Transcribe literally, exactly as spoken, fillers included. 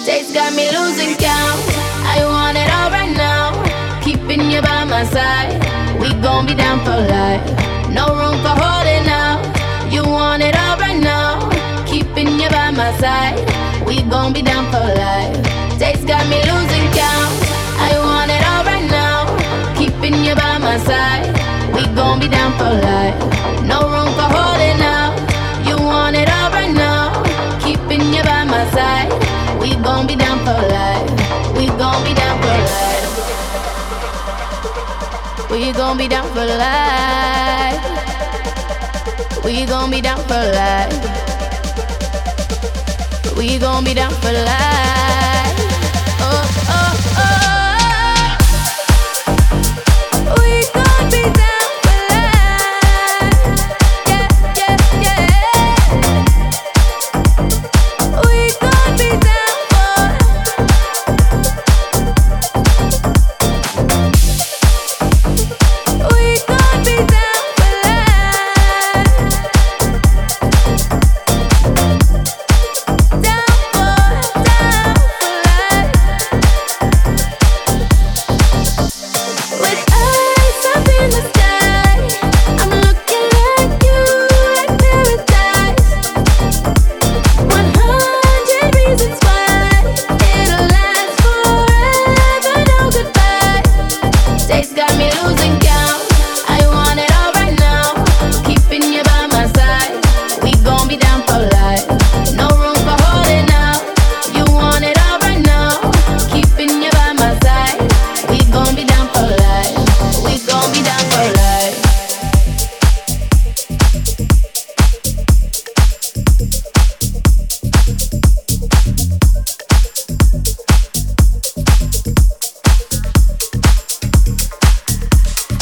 Taste got me losing count. I want it all right now. Keeping you by my side. We gon' be down for life. No room for holding out. You want it all right now. Keeping you by my side. We gon' be down for life. Taste got me losing count. I want it all right now. Keeping you by my side. We gon' be down for life. No room for holding out. You want it all right now. Keeping you by my side. We gon' be down for life. We gon' be down for life. We gon' be down for life. We gon' be down for life. We gon' be down for life.